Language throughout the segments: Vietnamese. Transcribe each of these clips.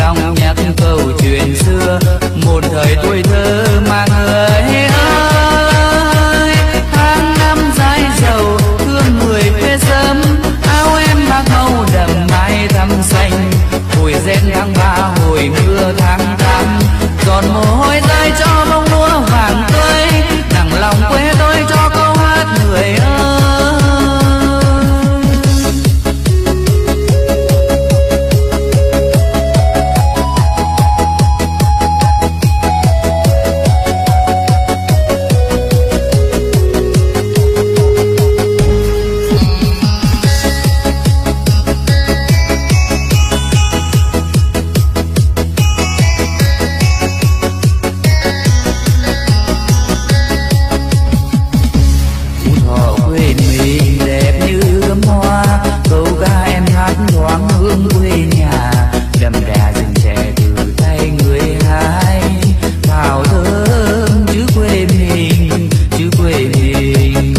lòng nhắc câu chuyện xưa, một thời tuổi thơ mà người ơi. Tháng năm dài dầu thương người quê sớm, áo em bạc màu đậm mái thắm xanh. Hồi rét tháng 3 hồi mưa tháng 8, giọt mồ hôi rơi cho bông lúa vàng tươi, nặng lòng quê tôi cho câu hát người ơi. Thoáng hương quê nhà đậm đà rừng trẻ từ tay người hai, thảo thơm chữ quê mình, chữ quê mình.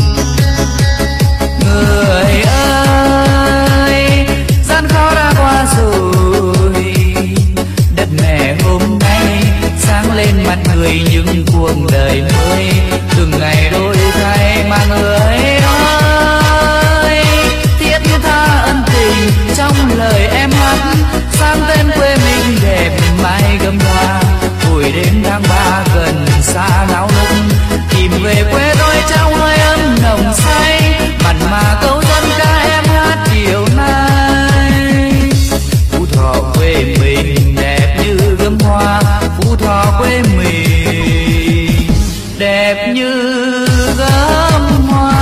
Người ơi, gian khó đã qua rồi, đất mẹ hôm nay sáng lên mặt người những cuộc đời mới, từng ngày đổi thay mà người ơi thiết tha ân tình trong lời em hát, sang tên quê mình đẹp mãi gấm hoa. Hồi đến tháng 3 gần xa náo nức, tìm về quê tôi trong hơi ấm nồng say, mặn mà câu dân ca em hát chiều nay. Phú Thọ quê mình đẹp như gấm hoa, Phú Thọ quê mình đẹp như gấm hoa.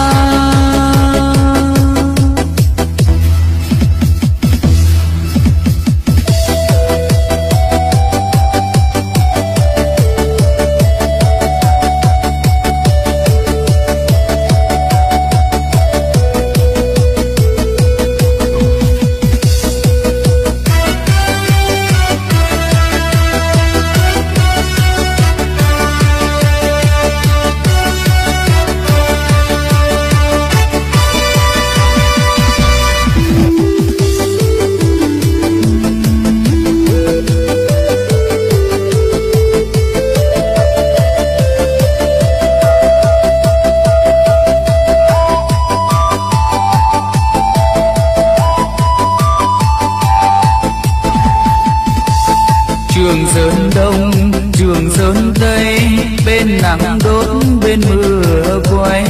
Trường Sơn Đông, Trường Sơn Tây, bên nắng đốt bên mưa quay.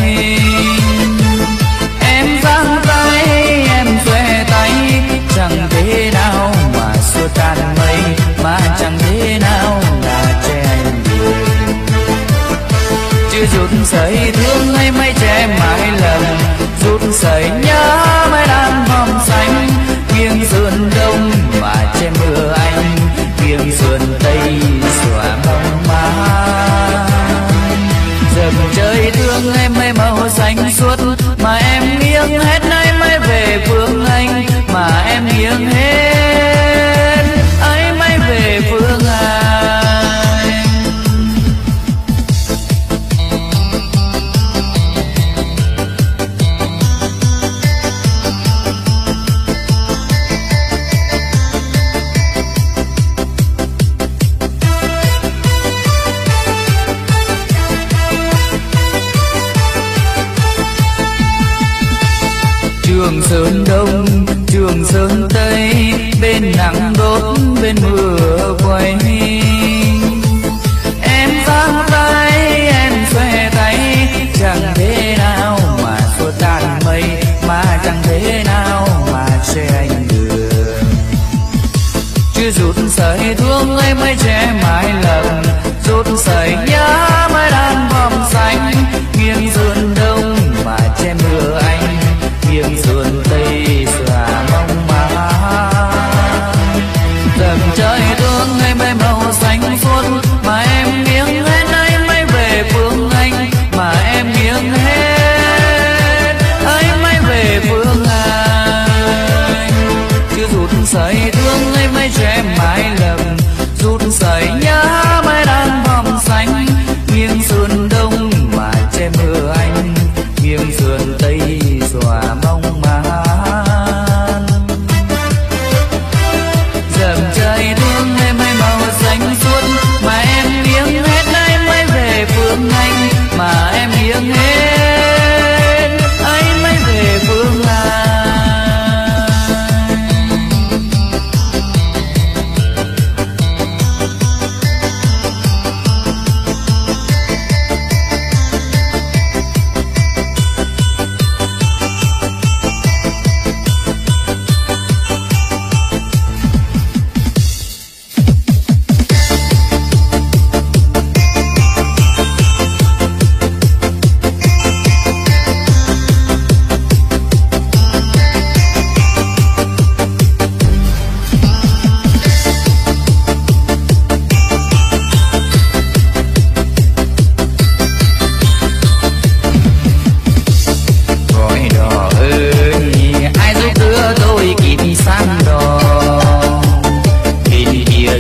Em giang tay, em xòe tay, chẳng thế nào mà xua tan mây, mà chẳng thế nào là che anh người. Chưa rút sợi thương hay mây che mãi lầm, rút sợi nhớ mãi đang vòng xanh. Nghiêng Sơn Đông mà che mưa anh, nghiêng Sơn Tây xóa bóng má. Dầm trời thương em mây màu xanh suốt, mà em nghiêng hết nay mới về phương Anh, mà em nghiêng hết ấy mới về phương Anh. Trường Sơn Đông, Trường Sơn Tây, bên nắng đốt bên mưa quay. Em giang tay, em xòe tay, chẳng thế nào mà xua tan mây, mà chẳng thế nào mà che anh được. Chưa rút sợi thương ấy mới che mãi lầm, rút sợi nhớ mới đang vòng xanh. Nghiêng Sơn Đông mà che mưa anh, nghiêng Sơn Tây xóa bóng má. Dầm trời thương ấy mây màu xanh suốt, mà em nghiêng hết nay mới về phương Anh, mà em nghiêng hết ấy mới về phương Anh. Chưa rút sợi thương ấy mới che mãi lầm, rút sợi nhớ mới đang vòng xanh. Nghiêng Sơn Đông mà che mưa anh, nghiêng Sơn Tây xóa bóng màn. Dầm trời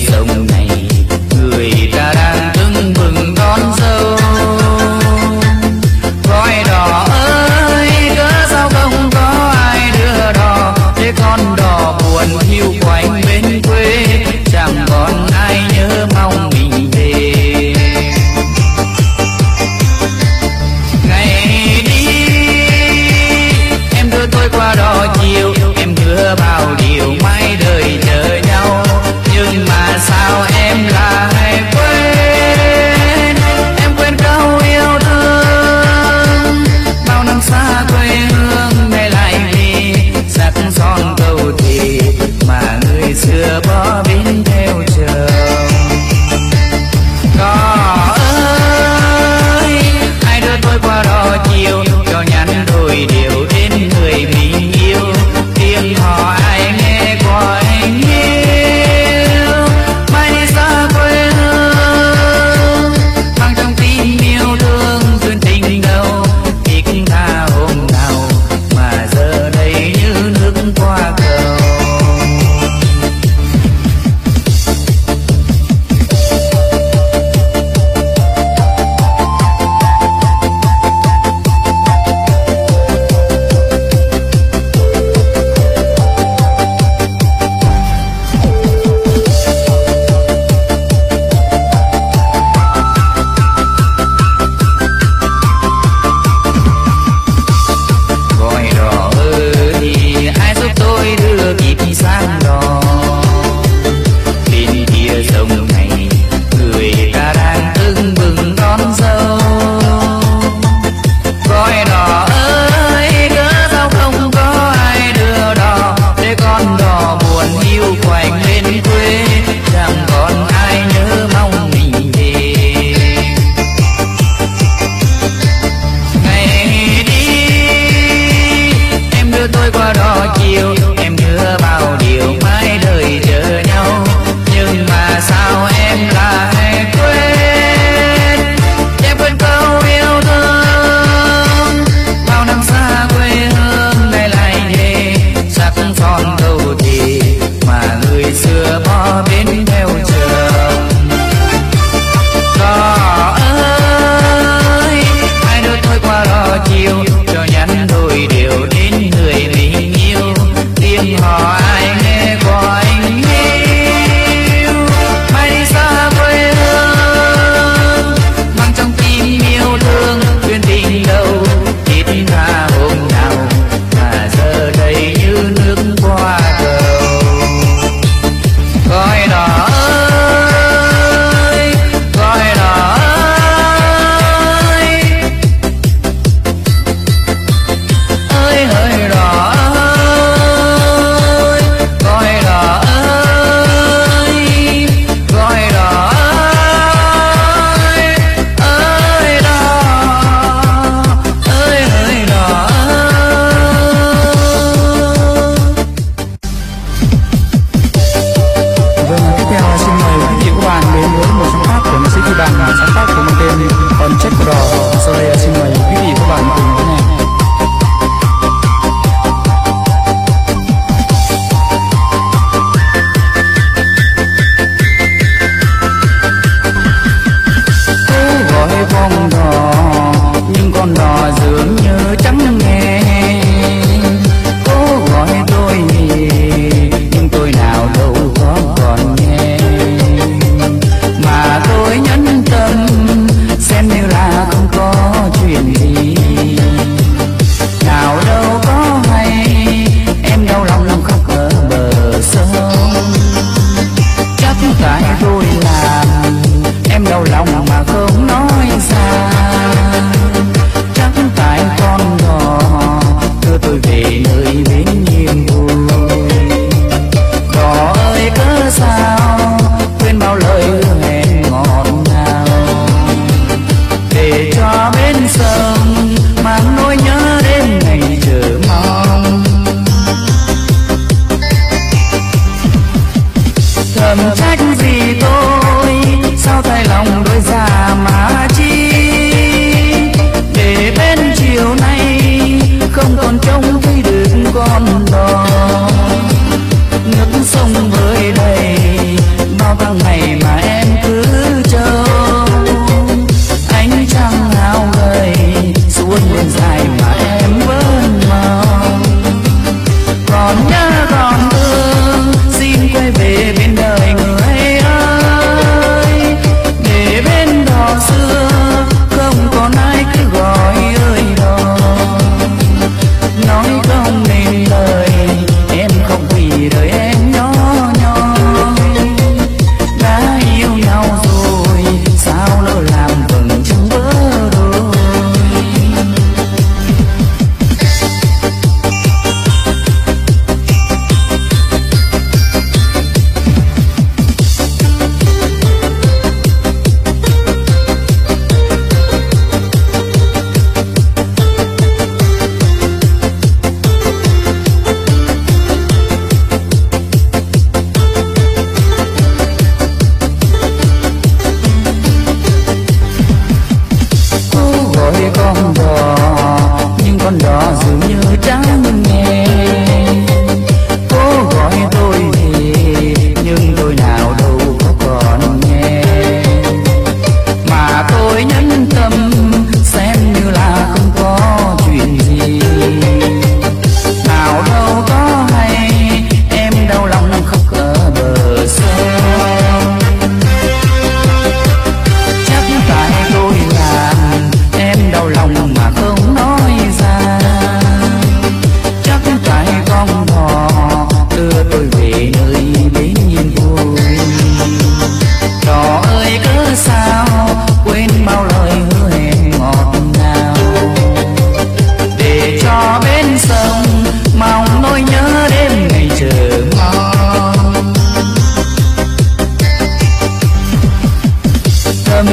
sông này người ta đang tưng bừng đón dâu. Gói đò ơi cớ sao không có ai đưa đò, để con đò buồn hiu quạnh bên quê, chẳng còn ai nhớ mong mình về. Ngày đi em đưa tôi qua đò chiều, em hứa bao điều mãi đời chờ nhau, nhưng mà sao em lại quên, em quên câu yêu thương. Bao năm xa quê hương nay lại về, sắc son câu thề mà người xưa bỏ bên theo chờ. Có ơi ai đưa tôi qua đò chiều, cho nhắn đôi điều đến người mình yêu, tiếng hò ai nghe gọi yêu. Mai đi xa quê hương mang trong tim yêu thương duyên tình đâu, biết tha hôm nào mà giờ đây như nước qua cầu. Gọi đò ơi ai giúp tôi đưa kịp sang đò, bên kia sông này người ta đang tưng bừng đón dâu. Gọi đò ơi cớ sao không có ai đưa đò, để con đò buồn hiu quạnh bên quê, chẳng còn ai nhớ mong mình về. Ngày đi em đưa tôi qua đò chiều, em hứa bao điều mãi đời chờ nhau, nhưng mà sao em lại quên, em quên câu yêu thương. Bao năm xa quê hương nay lại về, sắc son câu thề mà người xưa bỏ bên theo chồng. Có ơi ai đưa tôi qua đò chiều, cho nhắn đôi điều đến người mình yêu, tiếng hò ai nghe gọi yêu. Mai đi xa quê hương mang trong tim yêu thương duyên tình đâu, biết tha hôm nào mà giờ đây như nước qua cầu. Gọi đò ơi gọi đò ơi ơi hỡi đò ơi, gọi đò ơi gọi đò ơi ơi đò ơi hỡi đò Vâng, tiếp theo xin mời quý vị các bạn đến với một sáng tác của nhạc sĩ Phi Bằng, sáng tác của mang tên Con Trách Của Đò. Sau đây xin mời quý vị các bạn cùng lắng nghe. Cô gọi con đò nhưng con đò dường như chẳng nghe, cô gọi tôi nhưng tôi nào đâu có còn nghe, mà tôi nhẫn tâm xem như là không có chuyện gì. Nào đâu có hay em đau lòng khóc ở bờ sông, chắc tại tôi làm em đau lòng mà không nói ra, chắc tại con đò đưa tôi về nơi bến yên vui. Đò ơi cớ sao quên bao lời hứa hẹn ngọt ngào, để cho bên sông mang nỗi nhớ đến ngày chờ mong. Thầm trách vì tôi sao thay lòng đôi già mà chi, để bên chiều nay không còn trông thấy được con đò. Nước sông bơi đầy bao vắng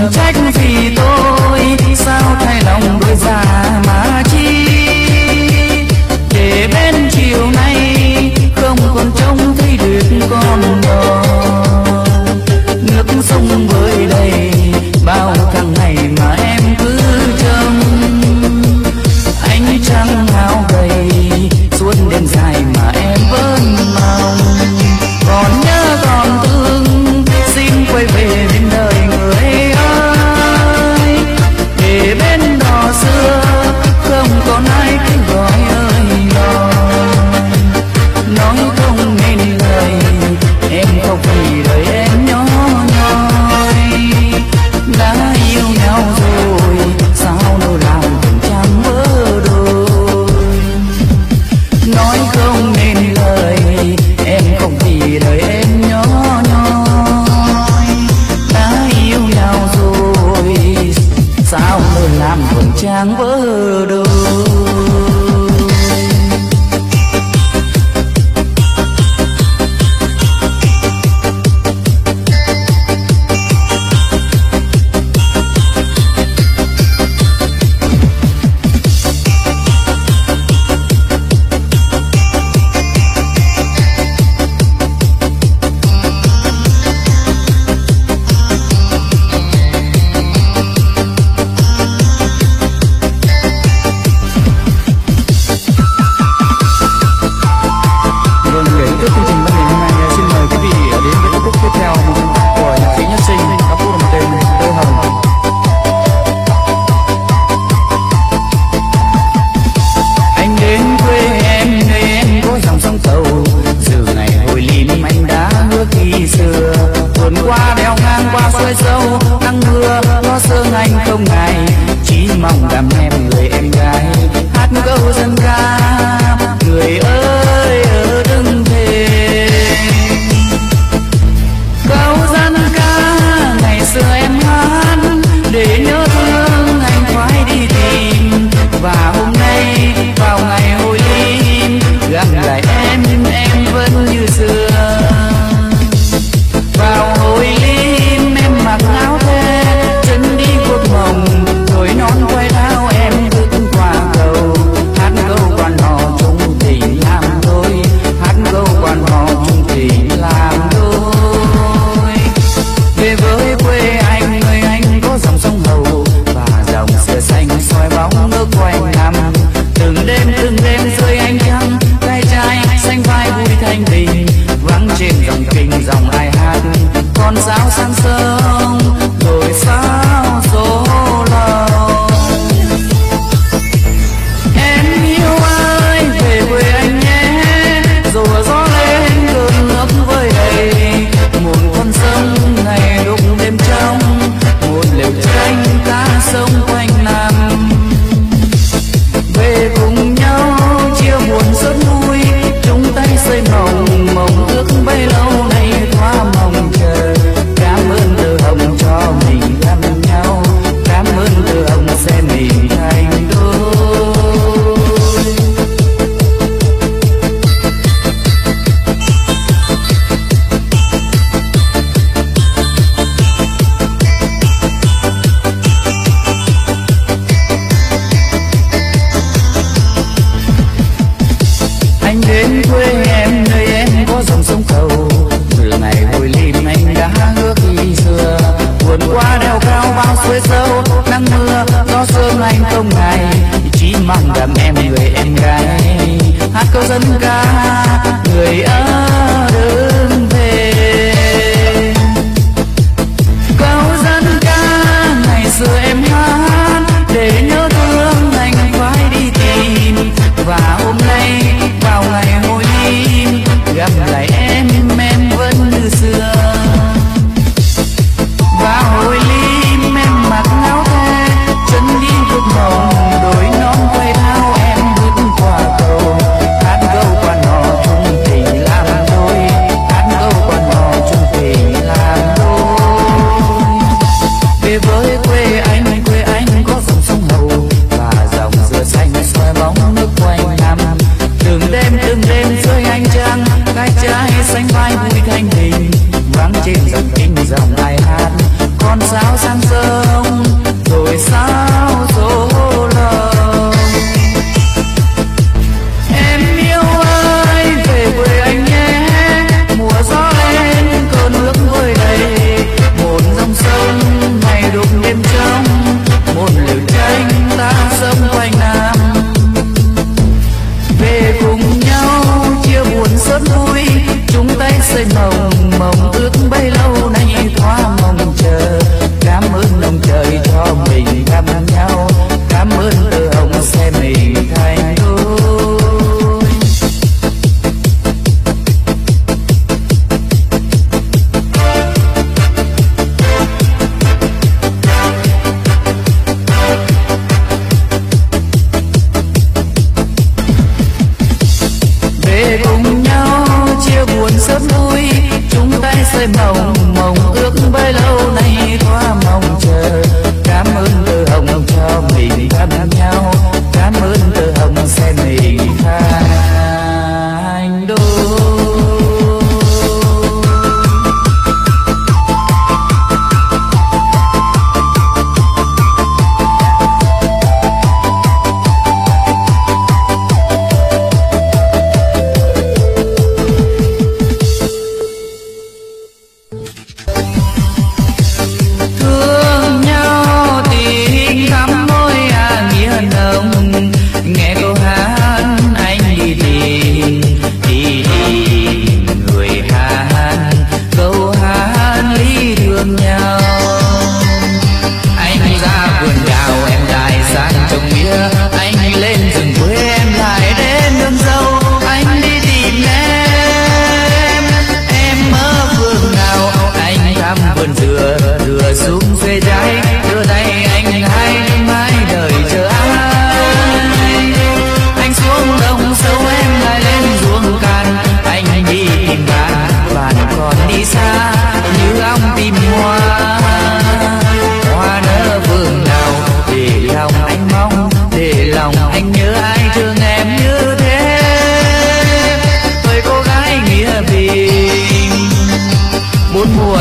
trách vì tôi sao thay lòng đôi già mà chi, để bên chiều nay không còn trông thấy được con đò. Nước sông bơi đầy bao tháng ngày mà em cứ trông, ánh trăng áo gầy suốt đêm dài mà em vẫn mong. Còn nhớ còn thương xin quay về bên đời người ơi, để bên đò xưa không còn ai cứ gọi ơi đòi. Nói không nên lời em không vì đời em nhỏ nhoi, đã yêu nhau rồi sao đâu làm tình chẳng vỡ đôi. Nói không nên lời em không vì đời em nhỏ nhoi, đã yêu nhau rồi sao đâu làm tình chẳng vỡ đôi. mộng ước bấy lâu nay thoa mong chờ. Cảm ơn từ hồng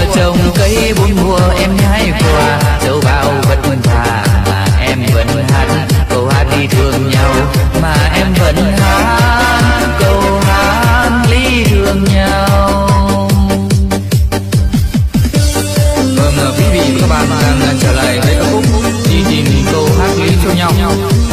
trồng cây bốn mùa em hái quả, dẫu bao vất vả mà em vẫn hát câu hát ly thương nhau, mà em vẫn hát câu hát ly thương nhau. Vâng, quý vị và các bạn đang trở lại với âm khúc đi tìm câu hát lý cho nhau.